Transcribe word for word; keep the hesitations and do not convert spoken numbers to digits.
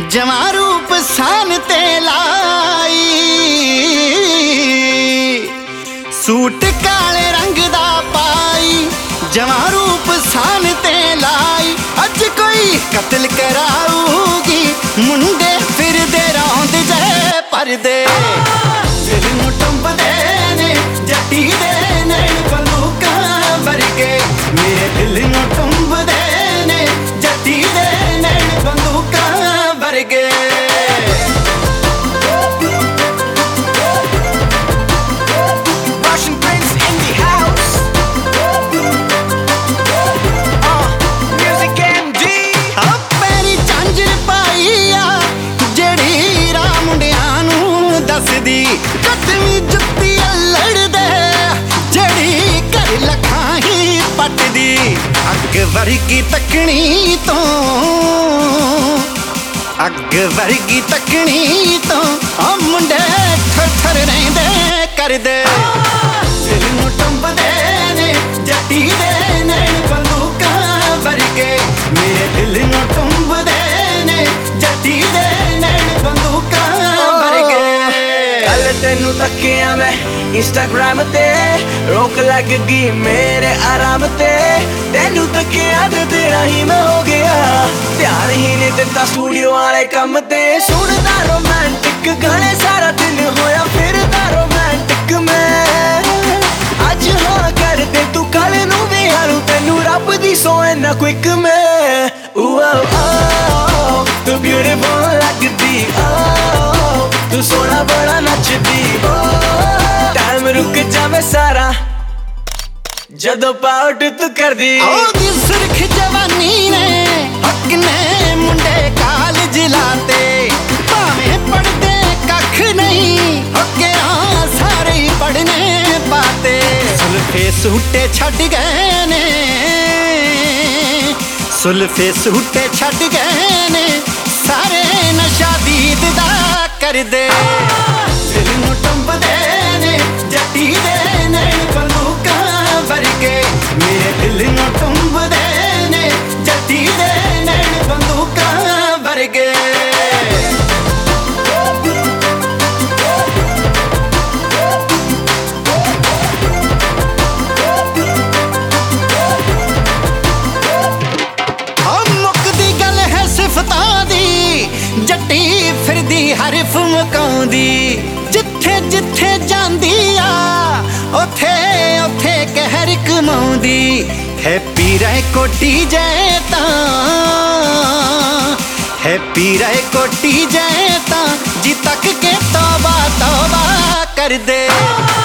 जवां रूप सान ते लाई, सूट काले रंग दा पाई, जवां रूप सान ते लाई। अज कोई कत्ल कराऊगी, मुंडे फिरदे रौंद जे परदे, दिल नूं टुंबदे ने जट्टी दे नैन बंदूकां वर्गे, मेरे दिल नूं टुंबदे ने जट्टी दे नैन बंदूकां वर्गे। कटवी जुत्ती लड़दे जड़ी घर लखां ही पटदी, अग वर्गी तकनी तो अग वर्गी तकनी तो आ मुंडे ठर ठर रहिंदे करदे, दिल नूं टुंबदे ने जट्टी दे नैन बंदूकां वर्गे, मेरे दिल नूं टुंबदे ने जट्टी दे नैन बंदूकां वर्गे। तेनू तकिया मैं इंस्टाग्राम ते, रोक लग गई मेरे आराम ते, तेनू तकिया ते तेरा ही मैं हो गया, ध्यान ही नहीं दिता स्टूडियो वाले कम ते। सुनदा रोमांटिक गाने सारा दिन होया फिरदा रोमांटिक मैं, अज हाँ कर दे तू कल नू भी हारू, तेनू रब दी सौ इन्ना क्विक मैं। तू ब्यूटीफुल लगदी, तू सोना बड़ा नचदी, टाइम रुक जावे सारा जदों पाउट तू करदी। ओदी सुरख जवानी ने हक ने मुंडे कालज लाते, भावें पढ़दे कख नहीं हके हाँ सारे ही पढ़ने पाते, सुल्फे सूटे छड्ड गए ने सुल्फे सूटे छड्ड गए ने, सारे नशा दीद दा करदे, दिल नूं टुंबदे ने जट्टी दे नैन बंदूकां वर्गे, मेरे दिल नूं टुंबदे ने जट्टी दे नैन बंदूकां वर्गे। जट्टी फिरदी हरफ मकाउंदी, जिथे जिथे जांदी आ ओथे ओथे कहर कमाउंदी, हैप्पी राय कोटी जाए तां हैप्पी राय कोटी जाए तां जी तक के तौबा तौबा कर दे।